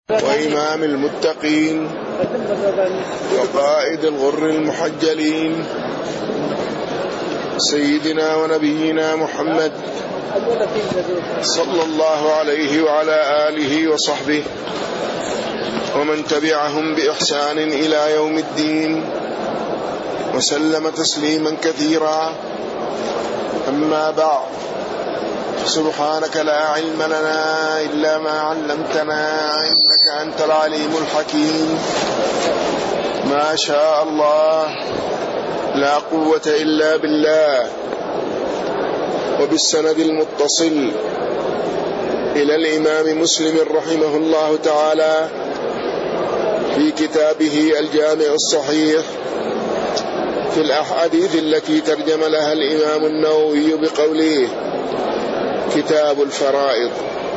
وإمام المتقين وقائد الغر المحجلين سيدنا ونبينا محمد صلى الله عليه وعلى آله وصحبه ومن تبعهم بإحسان إلى يوم الدين وسلم تسليما كثيرا. أما بعد، سبحانك لا علم لنا إلا ما علمتنا إنك أنت العليم الحكيم. ما شاء الله لا قوة إلا بالله. وبالسند المتصل إلى الإمام مسلم رحمه الله تعالى في كتابه الجامع الصحيح في الأحاديث التي ترجم لها الإمام النووي بقوله كتاب الفرائض.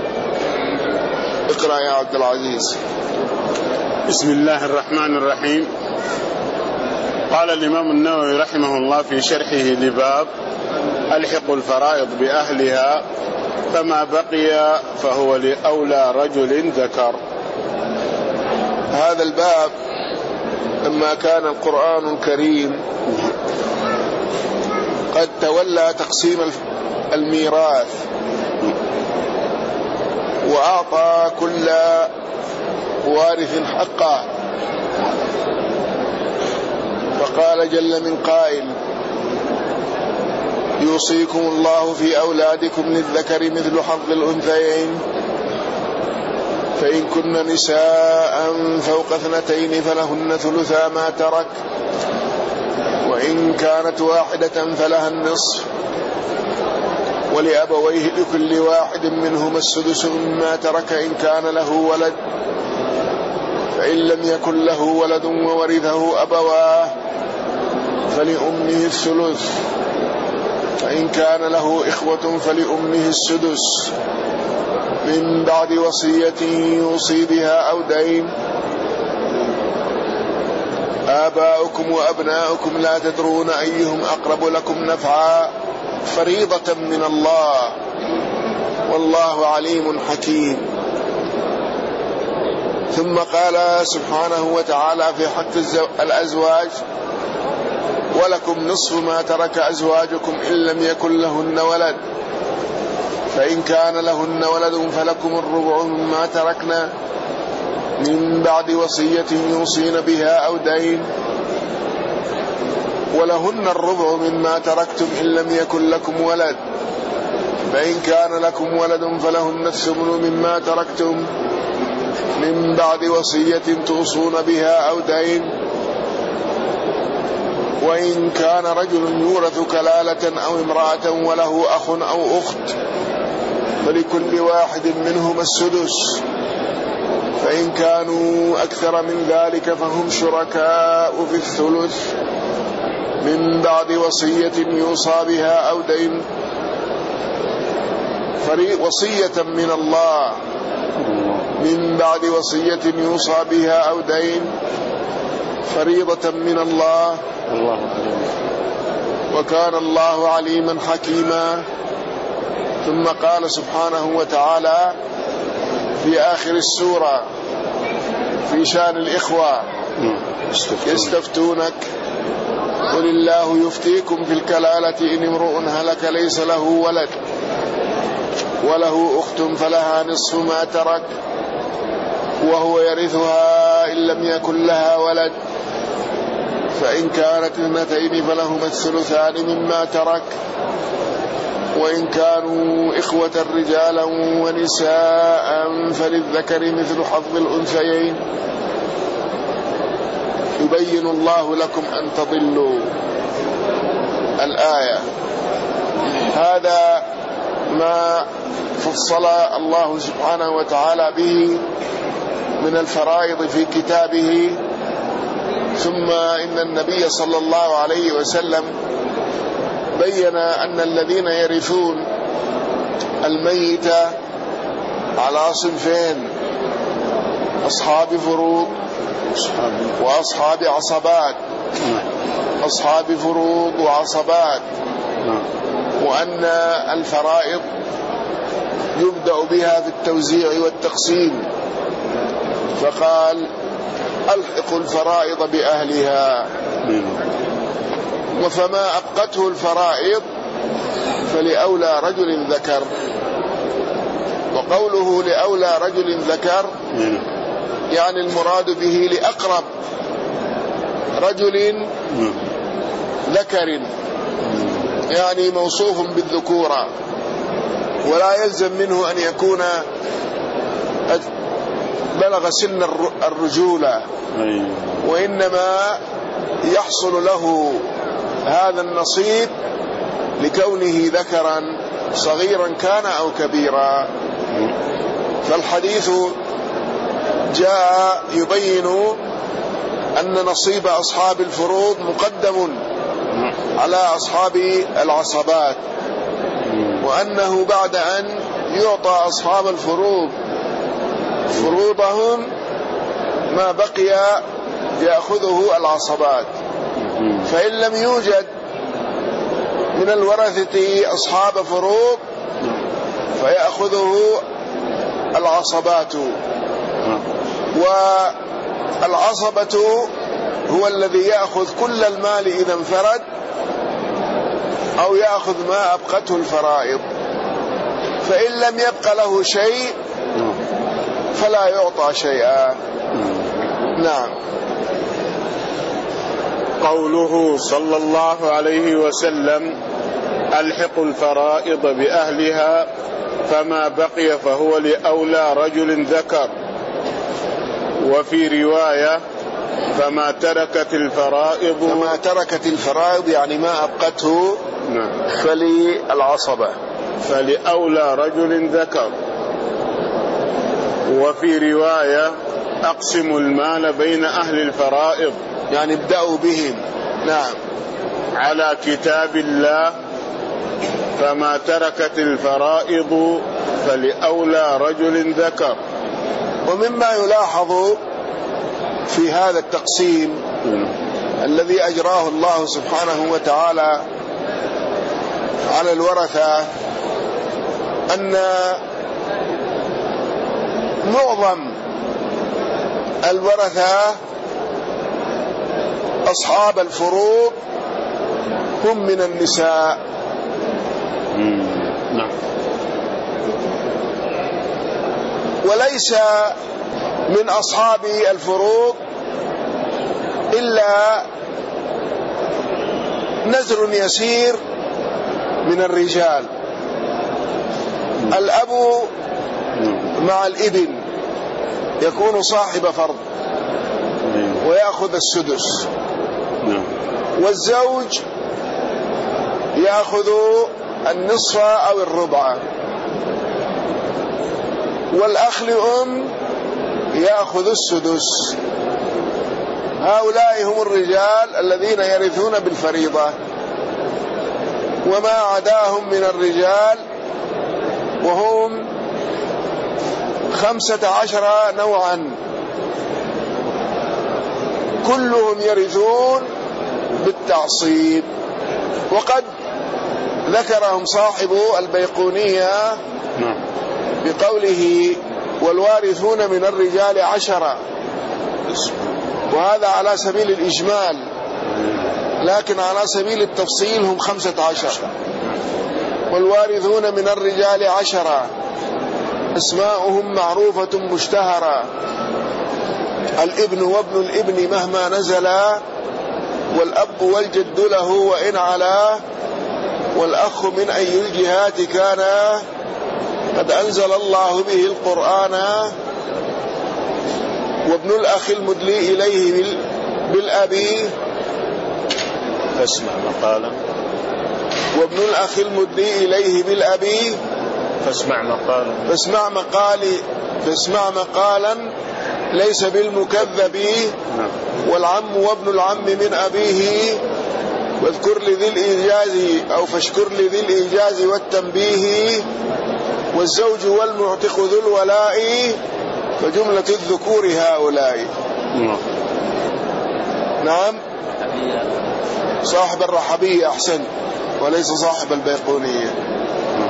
اقرأ يا عبد العزيز. بسم الله الرحمن الرحيم. قال الإمام النووي رحمه الله في شرحه لباب ألحق الفرائض بأهلها فما بقي فهو لأولى رجل ذكر. هذا الباب لما كان القرآن الكريم قد تولى تقسيم الميراث وأعطى كل وارث حقه، فقال جل من قائل يوصيكم الله في أولادكم للذكر مثل حظ الأنثيين فإن كن نساء فوق 2 فلهن ثلثا ما ترك وإن كانت واحدة فلها النصف ولأبويه لكل واحد منهما السدس مما ترك إن كان له ولد، فإن لم يكن له ولد وورثه أبواه فلأمه الثلث، فإن كان له إخوة فلأمه السدس من بعد وصية يوصي بها أو دين. آباؤكم وأبناؤكم لا تدرون أيهم أقرب لكم نفعا فريضة من الله والله عليم حكيم. ثم قال سبحانه وتعالى في حق الأزواج ولكم نصف ما ترك أزواجكم إن لم يكن لهن ولد فإن كان لهن ولد فلكم الربع مما تركنا من بعد وصية يوصين بها أو دين ولهن الربع مما تركتم إن لم يكن لكم ولد فإن كان لكم ولد فلهن الثمن مما تركتم من بعد وصية توصون بها أو دين. وإن كان رجل يورث كلالة أو امرأة وله أخ أو أخت فلكل واحد منهما السدس فإن كانوا أكثر من ذلك فهم شركاء في الثلث من بعد وصية يوصى بها أو دين. وصية من الله من بعد وصية يوصى بها أو دين فريضة من الله وكان الله عليما حكيما. ثم قال سبحانه وتعالى في آخر السورة في شأن الإخوة يستفتونك قل الله يفتيكم في الكلالة إن امرؤ هلك ليس له ولد وله أخت فلها نصف ما ترك وهو يرثها إن لم يكن لها ولد فإن كانت 2 فلهما الثلثان مما ترك وإن كانوا إخوة رجالا ونساء فللذكر مثل حظ الأنثيين يبين الله لكم أن تضلوا. الآية. هذا ما فصل الله سبحانه وتعالى به من الفرائض في كتابه. ثم إن النبي صلى الله عليه وسلم بين أن الذين يرثون الميت على صنفين: أصحاب فروض وأصحاب عصبات. أصحاب فروض وعصبات، وأن الفرائض يبدأ بها في التوزيع والتقسيم فقال ألحق الفرائض بأهلها. وفما أبقته الفرائض فلأولى رجل ذكر. وقوله لأولى رجل ذكر يعني المراد به لأقرب رجل ذكر، يعني موصوف بالذكورة، ولا يلزم منه أن يكون بلغ سن الرجولة، وإنما يحصل له هذا النصيب لكونه ذكرا صغيرا كان أو كبيرا. فالحديث جاء يبين أن نصيب أصحاب الفروض مقدم على أصحاب العصبات، وأنه بعد أن يعطى أصحاب الفروض فروضهم ما بقي يأخذه العصبات. فإن لم يوجد من الورثة أصحاب فروض فيأخذه العصبات. والعصبة هو الذي يأخذ كل المال إذا انفرد، أو يأخذ ما أبقته الفرائض. فإن لم يبق له شيء فلا يعطى شيئا. نعم. قوله صلى الله عليه وسلم ألحق الفرائض بأهلها فما بقي فهو لأولى رجل ذكر. وفي رواية فما تركت الفرائض يعني ما أبقته فللعصبة، فلأولى رجل ذكر. وفي رواية أقسموا المال بين أهل الفرائض، يعني ابدأوا بهم. نعم. على كتاب الله فما تركت الفرائض فلأولى رجل ذكر. ومما يلاحظ في هذا التقسيم الذي أجراه الله سبحانه وتعالى على الورثة أن معظم الورثة أصحاب الفروض هم من النساء. وليس من أصحاب الفروض إلا نزر يسير من الرجال. الأب مع الابن يكون صاحب فرض ويأخذ السدس، والزوج يأخذ النصف أو الربع، والأخ لأم يأخذ السدس. هؤلاء هم الرجال الذين يرثون بالفريضة. وما عداهم من الرجال وهم 15 نوعا كلهم يرثون بالتعصيب. وقد ذكرهم صاحب البيقونية بقوله والوارثون من الرجال 10، وهذا على سبيل الإجمال، لكن على سبيل التفصيل هم 15. والوارثون من الرجال 10 اسماؤهم معروفة مشتهرة: الابن وابن الابن مهما نزلا، والأب والجد له وإن علا، والأخ من أي الجهات كان، قد أنزل الله به القرآن، وابن الأخ المدلي إليه بالأبي فاسمع مقالا، وابن الأخ المدلي إليه بالأبي فاسمع مقالا ليس بالمكذب، والعم وابن العم من أبيه، واذكر لذي الإيجاز أو فاشكر لذي الإيجاز والتنبيه، والزوج والمعتق ذو الولاء، فجملة الذكور هؤلاء. نعم. صاحب الرحبية أحسن، وليس صاحب البيقونية.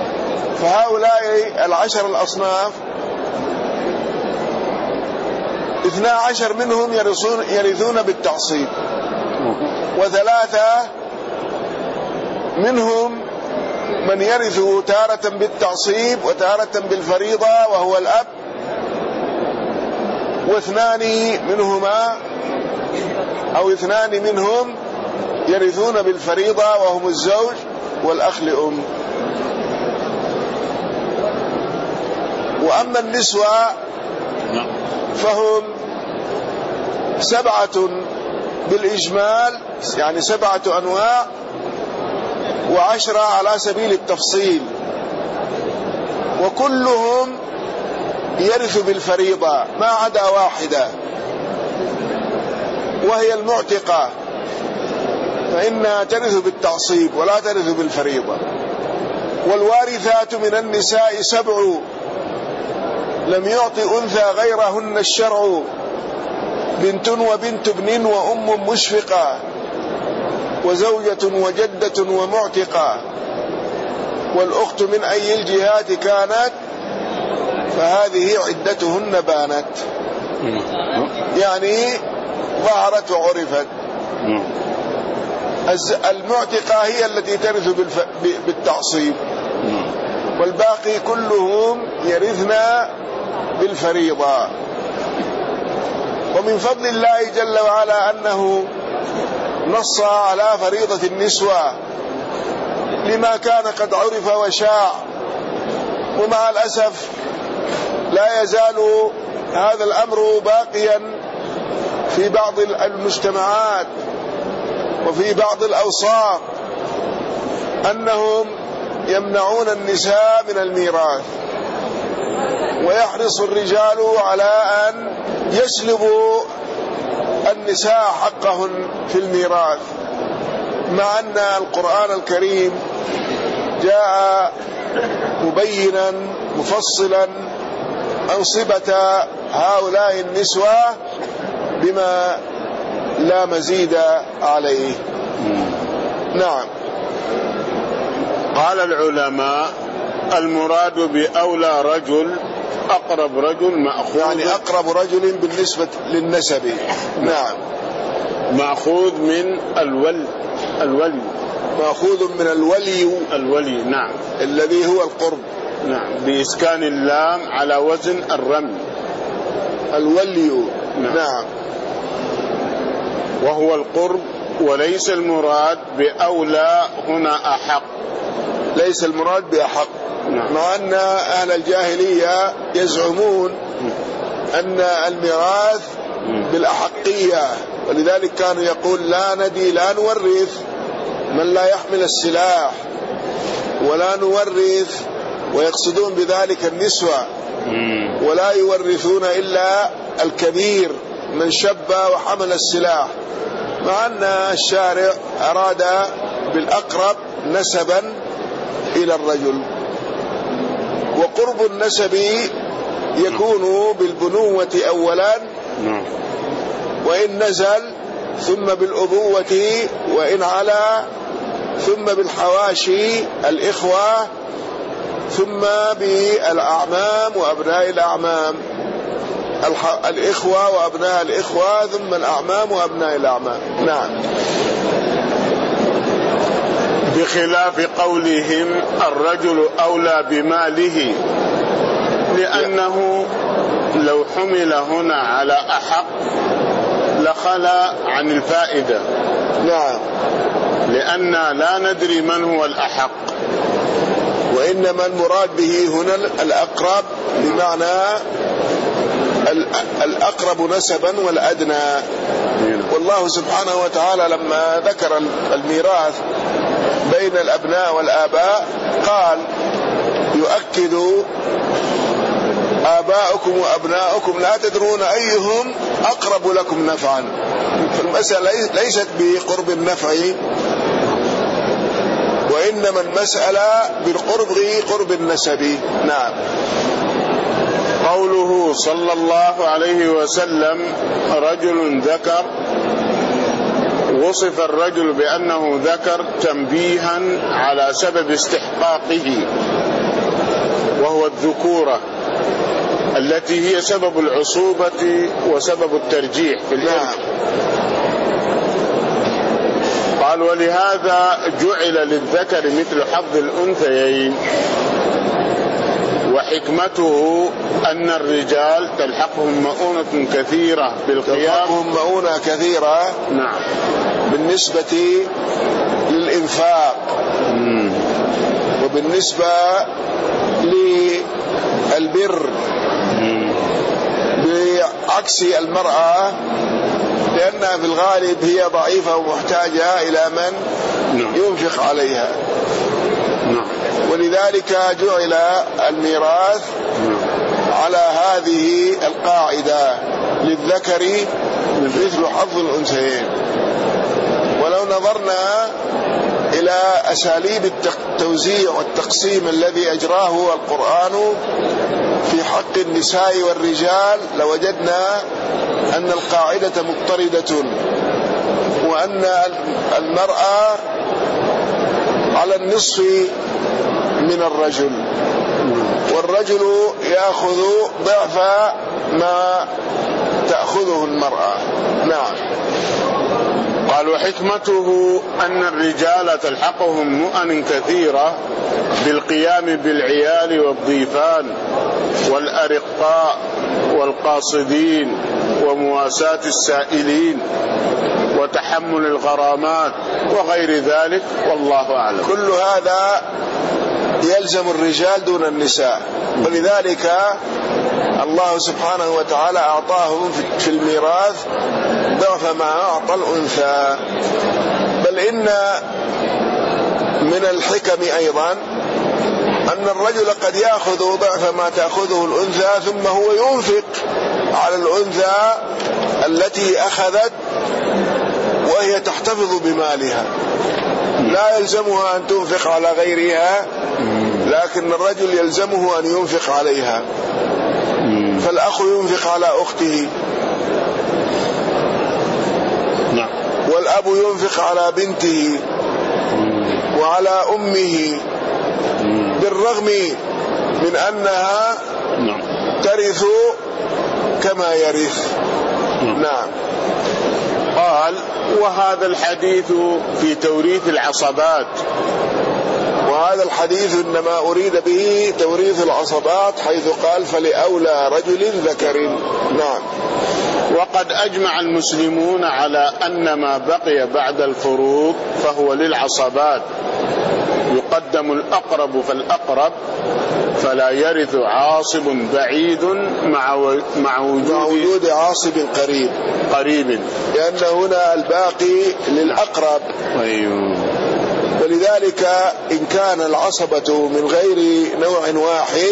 فهؤلاء 10 الأصناف 12 منهم يرثون بالتعصيب، و3 منهم من يرث تارة بالتعصيب وتارة بالفريضة وهو الأب، اثنان منهم يرثون بالفريضة وهم الزوج والأخ لأم. وأما النسوة فهم 7 بالإجمال، يعني 7 أنواع، و10 على سبيل التفصيل، وكلهم يرث بالفريضة ما عدا واحدة وهي المعتقة، فإنها ترث بالتعصيب ولا ترث بالفريضة. والوارثات من النساء 7 لم يعط أنثى غيرهن الشرع، بنت وبنت ابن وأم مشفقة وزوجة وجدة ومعتقة، والأخت من أي الجهات كانت فهذه عدتهن بانت، يعني ظهرت وعرفت. المعتقة هي التي ترث بالتعصيب، والباقي كلهم يرثن بالفريضة. ومن فضل الله جل وعلا أنه نص على فريضة النسوة لما كان قد عرف وشاع، ومع الأسف لا يزال هذا الأمر باقيا في بعض المجتمعات وفي بعض الأوساط، أنهم يمنعون النساء من الميراث، ويحرص الرجال على أن يسلبوا النساء حقهن في الميراث، مع أن القرآن الكريم جاء مبينا مفصلا أنصبة هؤلاء النسوة بما لا مزيد عليه. نعم. قال العلماء: المراد بأولى رجل أقرب رجل مأخوذ، يعني أقرب رجل بالنسبة للنسب. نعم. مأخوذ من الولي، مأخوذ من الولي. نعم، الذي هو القرب. نعم، بإسكان اللام على وزن الرمي، الولي. نعم. وهو القرب، وليس المراد بأولى هنا أحق، ليس المراد بأحق. نعم. مع أن أهل الجاهلية يزعمون أن الميراث بالأحقية، ولذلك كانوا يقول لا ندي، لا نورث من لا يحمل السلاح، ولا نورث، ويقصدون بذلك النسوة، ولا يورثون إلا الكبير من شب وحمل السلاح، مع أن الشارع أراد بالأقرب نسبا إلى الرجل. وقرب النسب يكون بالبنوة أولا، وإن نزل، ثم بالأبوة، وإن علا، ثم بالحواشي الإخوة، ثم بالأعمام وأبناء الأعمام، الإخوة وأبناء الإخوة، ثم الأعمام وأبناء الأعمام. نعم. بخلاف قولهم الرجل أولى بماله، لأنه لو حمل هنا على أحق لخلى عن الفائدة. نعم. لأن لا ندري من هو الأحق، وإنما المراد به هنا الأقرب، بمعنى الأقرب نسبا والأدنى. والله سبحانه وتعالى لما ذكر الميراث بين الأبناء والآباء قال: يؤكد آباؤكم وأبناؤكم لا تدرون أيهم أقرب لكم نفعا. فالمسألة ليست بقرب النفع، وإنما المسألة بالقرب قرب النسب. نعم. قوله صلى الله عليه وسلم رجل ذكر، وصف الرجل بأنه ذكر تنبيها على سبب استحقاقه وهو الذكورة، التي هي سبب العصوبة وسبب الترجيح في الإرث. قال ولهذا جعل للذكر مثل حظ الأنثيين، وحكمته أن الرجال تلحقهم مؤونة كثيرة بالقيام، تلحقهم مؤونة كثيرة نعم بالنسبة للإنفاق وبالنسبة للبر، بعكس المرأة لأنها في الغالب هي ضعيفة ومحتاجة إلى من ينفق عليها. ولذلك جعل الميراث على هذه القاعدة: للذكر مثل حظ الأنثيين. ولو نظرنا إلى أساليب التوزيع والتقسيم الذي أجراه القرآن في حق النساء والرجال لوجدنا أن القاعدة مضطردة، وأن المرأة على النصف من الرجل، والرجل يأخذ ضعف ما تأخذه المرأة. نعم. قال وحكمته أن الرجال تلحقهم مؤن كثيرة بالقيام بالعيال والضيفان والأرقاء والقاصدين ومواساة السائلين وتحمل الغرامات وغير ذلك، والله أعلم. كل هذا يلزم الرجال دون النساء، ولذلك الله سبحانه وتعالى أعطاهم في الميراث ضعف ما أعطى الأنثى. بل إن من الحكم أيضا أن الرجل قد يأخذ ضعف ما تأخذه الأنثى ثم هو ينفق على الأنثى التي أخذت وهي تحتفظ بمالها، لا يلزمها أن تنفق على غيرها، لكن الرجل يلزمه أن ينفق عليها. فالأخ ينفق على أخته، والأب ينفق على بنته وعلى أمه، بالرغم من أنها ترث كما يرث. نعم. قال وهذا الحديث في توريث العصبات، وهذا الحديث إنما أريد به توريث العصبات، حيث قال فلأولى رجل ذكر. نعم. وقد أجمع المسلمون على أن ما بقي بعد الفروض فهو للعصبات، يقدم الأقرب فالأقرب، فلا يرث عاصب بعيد مع وجود عاصب قريب، لأن هنا الباقي للأقرب. ولذلك إن كان العصبة من غير نوع واحد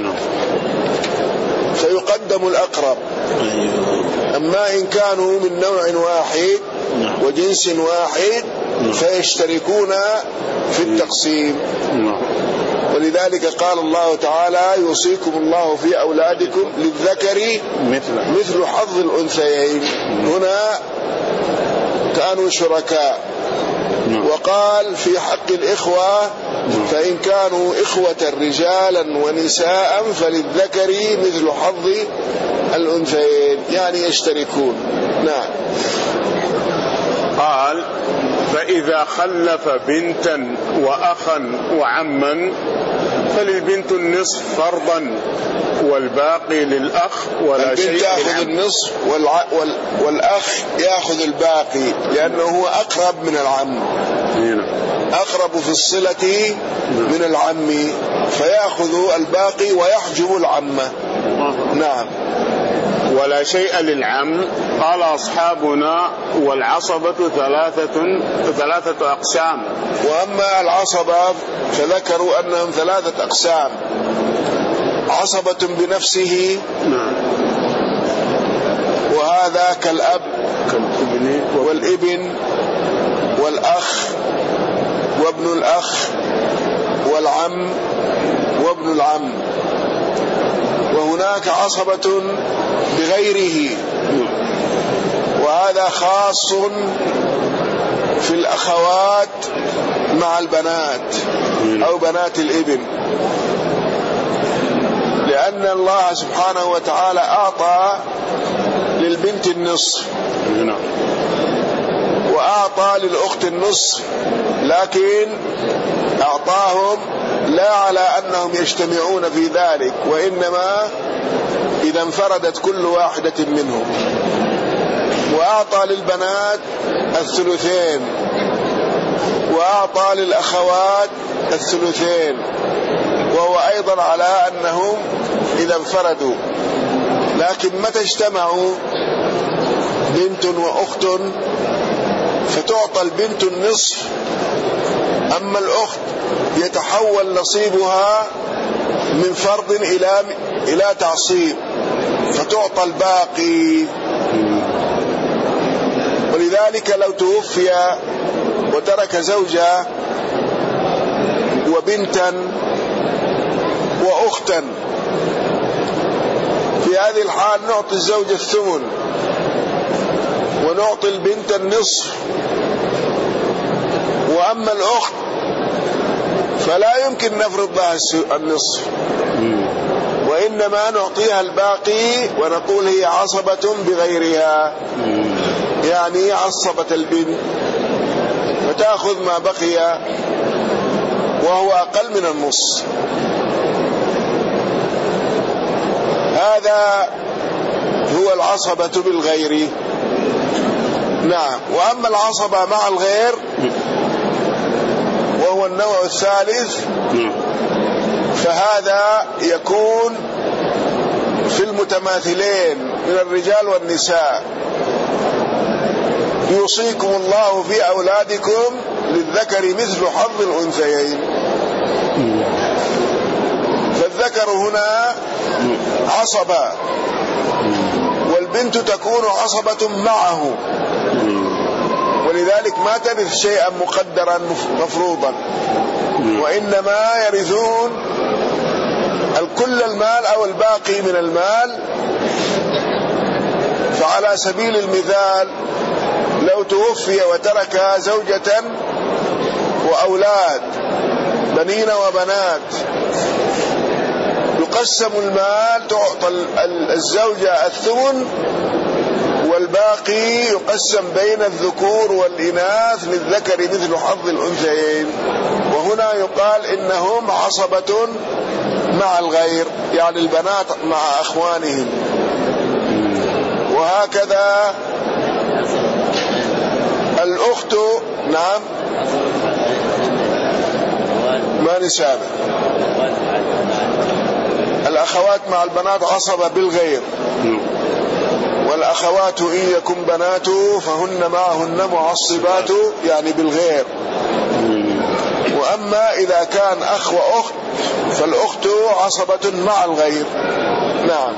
فيقدم الأقرب، أما إن كانوا من نوع واحد وجنس واحد فيشتركون في التقسيم. ولذلك قال الله تعالى يوصيكم الله في أولادكم للذكر مثل حظ الأنثيين. هنا كانوا شركاء. وقال في حق الإخوة فإن كانوا إخوة رجالا ونساء فللذكر مثل حظ الأنثيين، يعني يشتركون. نعم. قال فإذا خلف بنتا وأخا وعما فللبنت النصف فرضا والباقي للأخ ولا شيء. البنت يأخذ النصف والأخ يأخذ الباقي، لأنه هو أقرب من العم، أقرب في الصلة من العم، فيأخذ الباقي ويحجب العمة. نعم. ولا شيء للعم. قال أصحابنا والعصبة ثلاثة أقسام. وأما العصبة فذكروا أنهم 3 أقسام: عصبة بنفسه، وهذا كالأب والابن والأخ وابن الأخ والعم وابن العم. وهناك عصبة بغيره، وهذا خاص في الأخوات مع البنات أو بنات الابن، لأن لأن الله سبحانه وتعالى أعطى للبنت النصف وأعطى للأخت النصف، لكن أعطاهم لا على أنهم يجتمعون في ذلك، وإنما إذا انفردت كل واحدة منهم. وأعطى للبنات الثلثين، وأعطى للأخوات الثلثين، وهو أيضا على أنهم إذا انفردوا. لكن متى اجتمعوا بنت وأخت فتعطى البنت النصف، أما الأخت يتحول نصيبها من فرض إلى تعصيب فتعطى الباقي. ولذلك لو توفي وترك زوجة وبنتا وأختا، في هذه الحال نعطي الزوج الثمن ونعطي البنت النصف، وأما الأخت فلا يمكن نفرض لها النصف، وإنما نعطيها الباقي ونقول هي عصبة بغيرها، يعني عصبت البنت فتأخذ ما بقي وهو أقل من النص. هذا هو العصبة بالغير. نعم. وأما العصبة مع الغير وهو النوع الثالث، فهذا يكون في المتماثلين من الرجال والنساء. يوصيكم الله في أولادكم للذكر مثل حظ الأنثيين. فالذكر هنا عصبة، والبنت تكون عصبة معه، ولذلك ما ترث شيئا مقدرا مفروضا، وإنما يرثون كل المال أو الباقي من المال. فعلى سبيل المثال لو توفي وترك زوجة وأولاد بنين وبنات، يقسم المال، تعطى الزوجة الثمن والباقي يقسم بين الذكور والإناث للذكر مثل حظ الأنثيين. وهنا يقال إنهم عصبة مع الغير، يعني البنات مع أخوانهم. وهكذا الأخت. نعم. ما نسابة. الأخوات مع البنات عصبة بالغير، والأخوات إن يكن بنات فهن معهن معصبات يعني بالغير. وأما إذا كان أخ وأخت فالأخت عصبة مع الغير. نعم.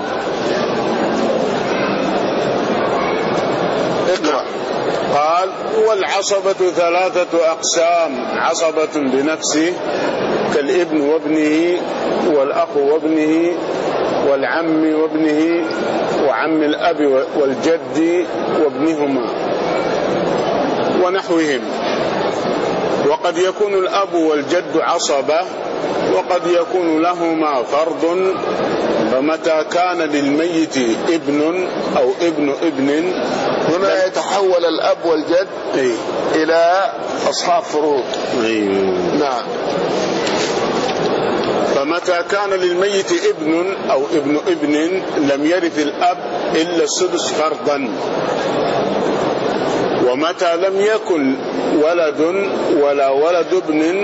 اقرأ. قال: والعصبة 3 أقسام: عصبة بنفسه كالابن وابنه والأخ وابنه والعم وابنه وعم الأب والجد وابنهما ونحوهم. وقد يكون الأب والجد عصبة، وقد يكون لهما فرض. فمتى كان للميت ابن أو ابن ابن، هنا يتحول الأب والجد إلى أصحاب فروض. نعم. فمتى كان للميت ابن أو ابن ابن لم يرث الأب إلا السدس فرضا. ومتى لم يكن ولد ولا ولد ابن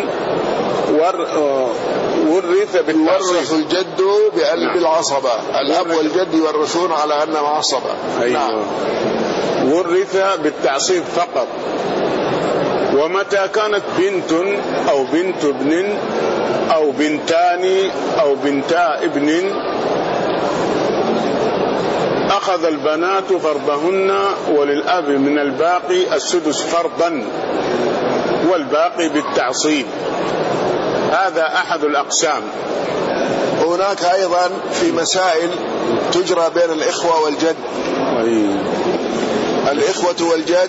ورث بالتعصيب. يورث الجد بقلب العصبة. الأب والجد يورثون على أنهم عصبة. نعم. ورث بالتعصيب فقط. ومتى كانت بنت أو بنت ابن أو بنتان أو بنتا ابن أخذ البنات فرضهن، وللأب من الباقي السدس فرضا، والباقي بالتعصيب. هذا أحد الأقسام. هناك أيضا في مسائل تجرى بين الإخوة والجد. الإخوة والجد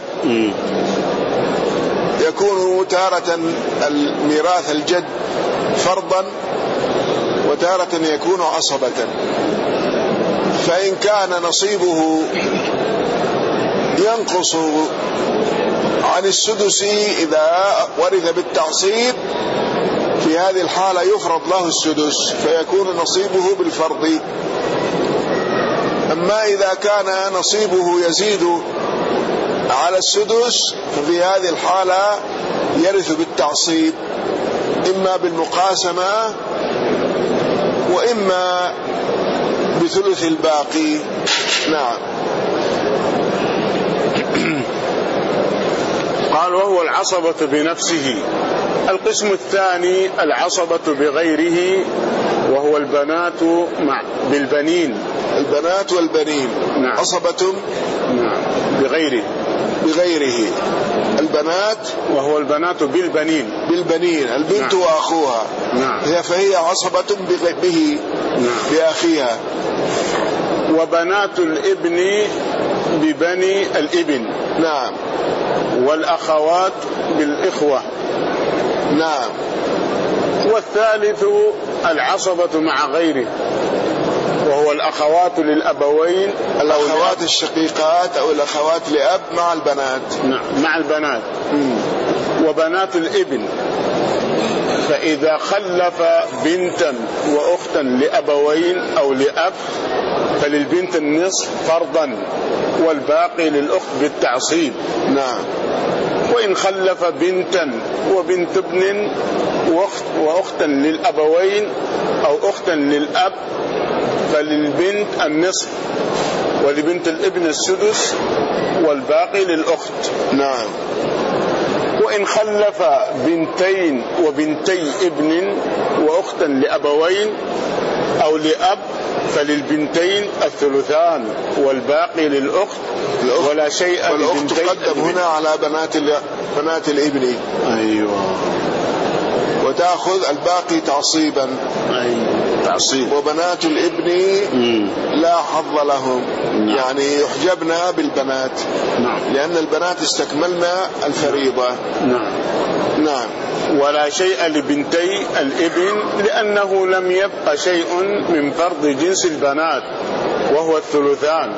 يكون تارة الميراث الجد فرضا، وتارة يكون عصبة. فإن كان نصيبه ينقص عن السدس إذا ورث بالتعصيب، في هذه الحالة يفرض له السدس فيكون نصيبه بالفرض. أما إذا كان نصيبه يزيد على السدس ففي هذه الحالة يرث بالتعصيب، إما بالمقاسمة وإما بثلث الباقي. نعم. قال وهو العصبة بنفسه. القسم الثاني العصبة بغيره، وهو البنات بالبنين. البنات والبنين. نعم. عصبة. نعم. بغيره. البنات، وهو البنات بالبنين. البنت. نعم. وأخوها. نعم. فهي عصبة به. نعم. بأخيها. وبنات الابن ببني الابن. نعم. والأخوات بالإخوة. نعم. والثالث العصبة مع غيره، وهو الأخوات للأبوين، الأخوات الشقيقات أو الأخوات لأب مع البنات. نعم، مع البنات. وبنات الابن، فإذا خلف بنتا وأختا لأبوين أو لأب فللبنت النصف فرضا، والباقي للأخت بالتعصيب. نعم. وإن خلف بنتا وبنت ابن وأختا للأبوين أو أختا للأب فللبنت النصف، ولبنت الابن السدس، والباقي للأخت. نعم. وإن خلف بنتين وبنتي ابن وأختا لأبوين أو لأب فللبنتين الثلثان، والباقي للأخت، ولا شيء والأخت تقدم هنا على بنات الابن. أيوة. وتأخذ الباقي تعصيبا. أيوة. تعصيب. وبنات الابن لا حظ لهم. نعم. يعني يحجبن بالبنات. نعم. لأن البنات استكملنا الفريضة. نعم. نعم. ولا شيء لبنتي الابن لأنه لم يبق شيء من فرض جنس البنات وهو الثلثان.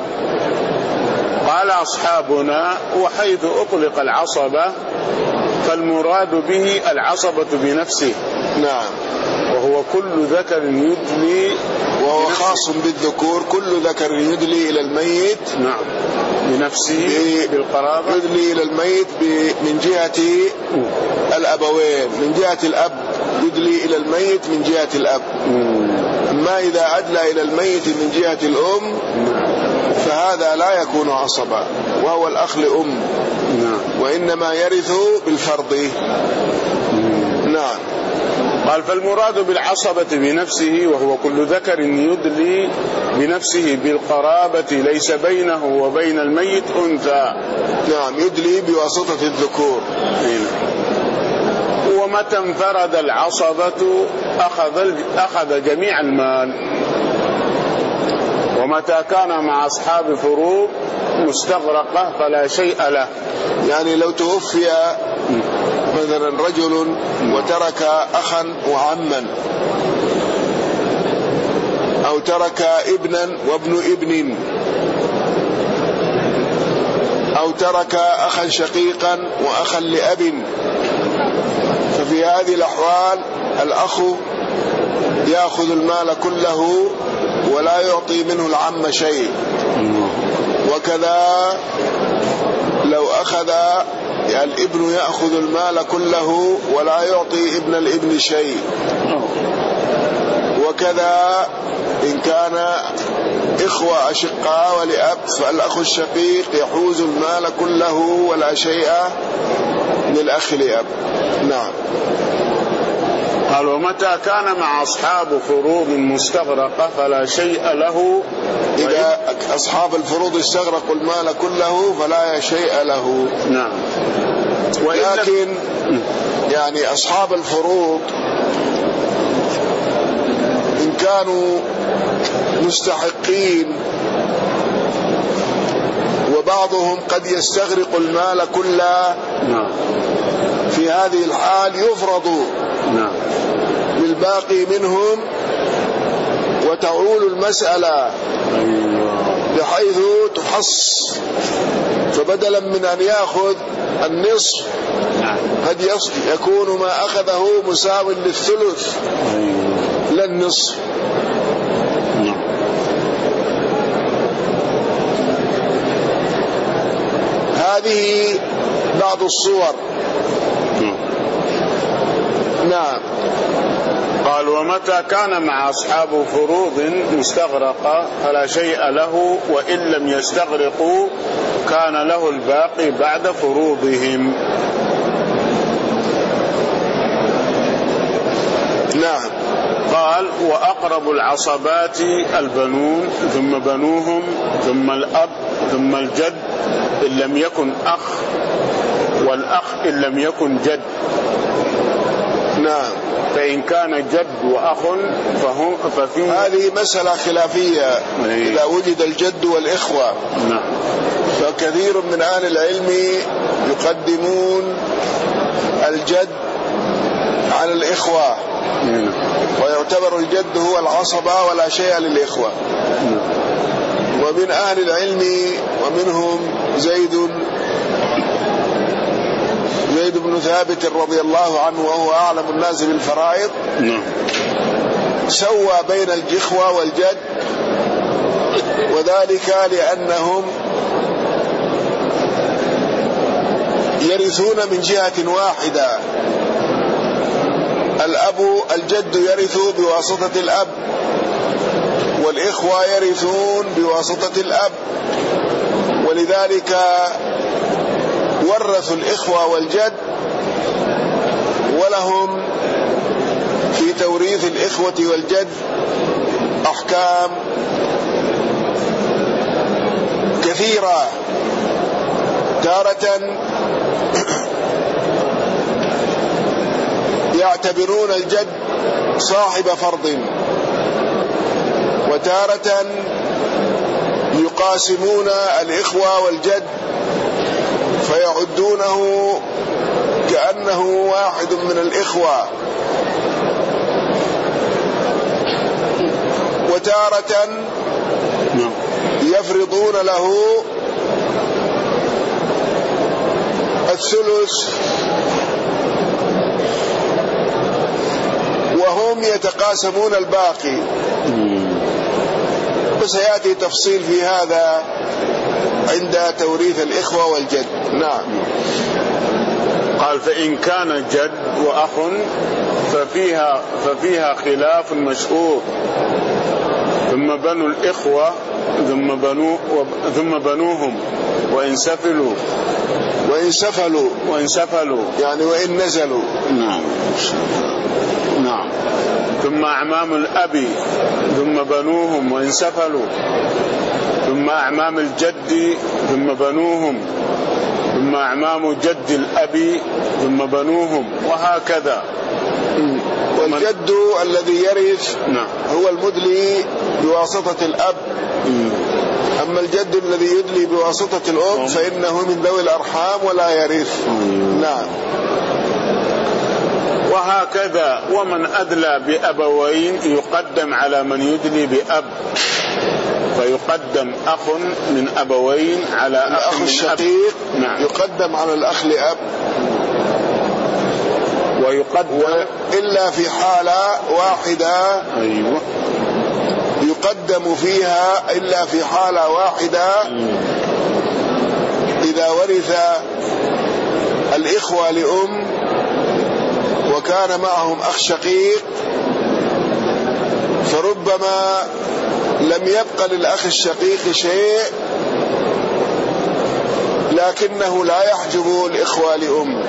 قال أصحابنا وحيث أطلق العصبة فالمراد به العصبة بنفسه. نعم. وهو كل ذكر يدلي، وهو خاص بالذكور، كل ذكر يدلي إلى الميت. نعم. بنفسه بالقرابة، يدلي إلى الميت من جهة الأبوين، من جهة الأب يدلي إلى الميت من جهة الأب. أما إذا أدلى إلى الميت من جهة الأم فهذا لا يكون عصبا، وهو الأخ لأم. وإنما يرث بالفرض. نعم. قال فالمراد بالعصبة بنفسه وهو كل ذكر يدلي بنفسه بالقرابة ليس بينه وبين الميت أنثى. نعم. يدلي بواسطة الذكور. ومتى انفرد العصبة أخذ جميع المال، ومتى كان مع أصحاب فروض مستغرقة فلا شيء له. يعني لو توفي مثلا رجل وترك أخا وعما، أو ترك ابنا وابن ابن، أو ترك أخا شقيقا وأخا لأب، ففي هذه الأحوال الأخ يأخذ المال كله ولا يعطي منه العم شيء. وكذا لو أخذ الابن يأخذ المال كله ولا يعطي ابن الابن شيء. وكذا إن كان إخوة أشقاء ولأب فالأخ الشقيق يحوز المال كله ولا شيء للأخ لأب. نعم. قال ومتى كان مع أصحاب فروض مستغرقة فلا شيء له. إذا أصحاب الفروض استغرقوا المال كله فلا شيء له. نعم. ولكن يعني أصحاب الفروض إن كانوا مستحقين وبعضهم قد يستغرق المال كله، في هذه الحال يفرض بالباقي منهم وتعول المسألة بحيث تحص، فبدلا من أن يأخذ النصف قد يكون ما أخذه مساو للثلث لا النصف. هذه بعض الصور. نعم. قال: ومتى كان مع أصحاب فروض مستغرقة فلا شيء له، وإن لم يستغرقوا كان له الباقي بعد فروضهم. نعم. قال: وأقرب العصبات البنون ثم بنوهم ثم الأب ثم الجد إن لم يكن أخ، والأخ إن لم يكن جد. نعم. فإن كان جد وأخ ففي هذه مسألة خلافية إذا وجد الجد والإخوة. نعم. فكثير من أهل العلم يقدمون الجد على الإخوة، ويعتبر الجد هو العصبة ولا شيء للإخوة. ومن أهل العلم ومنهم زيد بن ثابت رضي الله عنه وهو أعلم الناس بالفرائض، سوى بين الإخوة والجد، وذلك لأنهم يرثون من جهة واحدة. الجد يرث بواسطة الأب، والإخوة يرثون بواسطة الأب، ولذلك ورثوا الإخوة والجد، ولهم في توريث الإخوة والجد أحكام كثيرة. تارة يعتبرون الجد صاحب فرض، وتارة يقاسمون الإخوة والجد فيعدونه كأنه واحد من الإخوة، وتارة يفرضون له الثلث وهم يتقاسمون الباقي، وسيأتي تفصيل في هذا عند توريث الإخوة والجد. نعم. قال: فإن كان جد وأخ ففيها خلاف مشهور، ثم بنو الإخوة ثم بنوهم وإن سفلوا يعني وإن نزلوا. نعم. ثم أعمام الأب ثم بنوهم وإن سفلوا، ثم أعمام الجد ثم بنوهم، ثم أعمام جد الأب ثم بنوهم، وهكذا. والجد الذي يرث هو المدلي بواسطة الأب، أما الجد الذي يدلي بواسطة الأم فإنه من ذوي الأرحام ولا يرث. نعم. وهكذا. ومن أدلى بأبوين يقدم على من يدلي بأب، فيقدم أخ من أبوين على أخ الشقيق. نعم. يقدم على الأخ لأب، ويقدم إلا في حالة واحدة. أيوة. يقدم فيها إلا في حالة واحدة، إذا ورث الإخوة لأم وكان معهم أخ شقيق، فربما لم يبق للأخ الشقيق شيء، لكنه لا يحجب الإخوة لأم.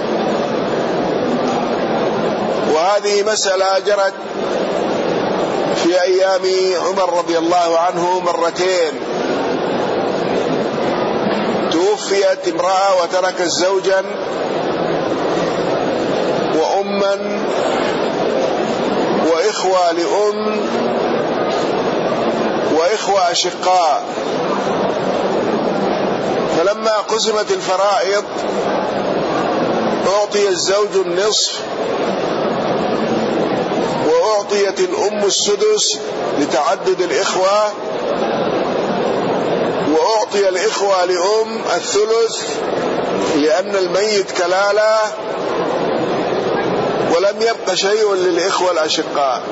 وهذه مسألة جرت في أيام عمر رضي الله عنه مرتين. توفيت امرأة وتركت زوجا وأما وإخوة لأم وإخوة أشقاء، فلما قسمت الفرائض أعطي الزوج النصف وأعطيت الأم السدس لتعدد الإخوة، وأعطي الإخوة لأم الثلث لأن الميت كلالة، ولم يبق شيء للإخوة الأشقاء.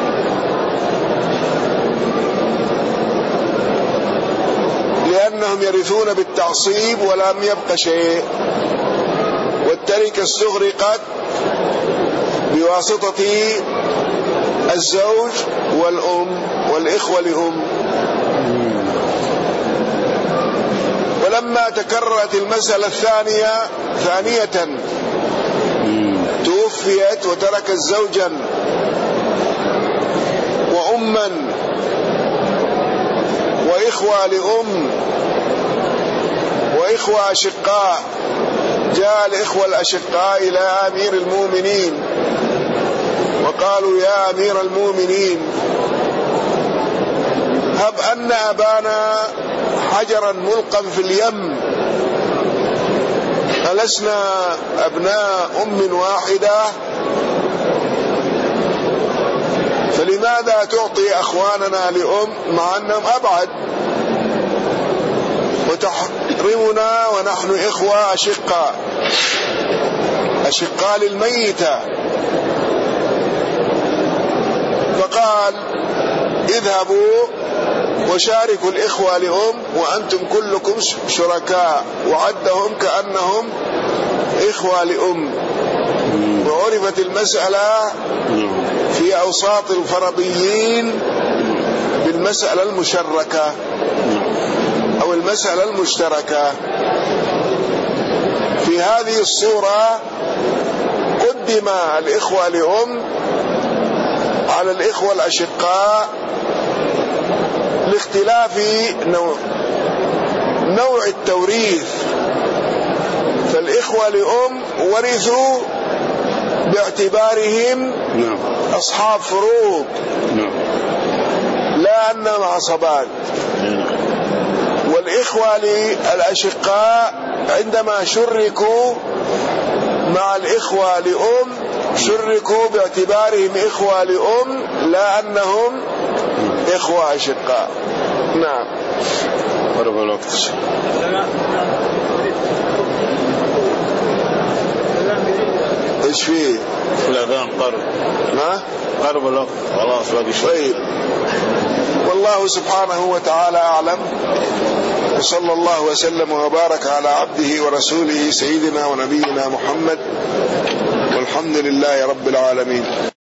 لأنهم يرثون بالتعصيب ولم يبق شيء، والتركة استغرقت بواسطة الزوج والأم والإخوة لأم. ولما تكررت المسألة ثانية توفيت وتركت زوجا وأما وإخوة لأم وإخوة أشقاء، جاء الإخوة الأشقاء إلى أمير المؤمنين وقالوا: يا أمير المؤمنين، هب أن أبانا حجرا ملقا في اليم، ألسنا أبناء أم واحدة؟ فلماذا تعطي أخواننا لأم مع أنهم أبعد، وتحرمنا ونحن إخوة أشقاء للميتة؟ فقال: اذهبوا وشاركوا الإخوة لأم وأنتم كلكم شركاء، وعدهم كأنهم إخوة لأم. وعرفت المسألة في أوساط الفرضيين بالمسألة المشركة أو المسألة المشتركة. في هذه الصورة قدم الإخوة لأم على الإخوة الأشقاء لاختلاف نوع التوريث، فالإخوة لأم ورثوا باعتبارهم أصحاب فروض لا أنهم عصبات، والإخوة للأشقاء عندما شركوا مع الإخوة لأم شركوا باعتبارهم إخوة لأم لا أنهم إخوة أشقاء. نعم. قرب الوقت. إيش فيه؟ الأذان قرب. ما؟ قرب الوقت خلاص باقي شوي. طيب. والله سبحانه وتعالى أعلم، وصلى الله وسلم وبارك على عبده ورسوله سيدنا ونبينا محمد، والحمد لله رب العالمين.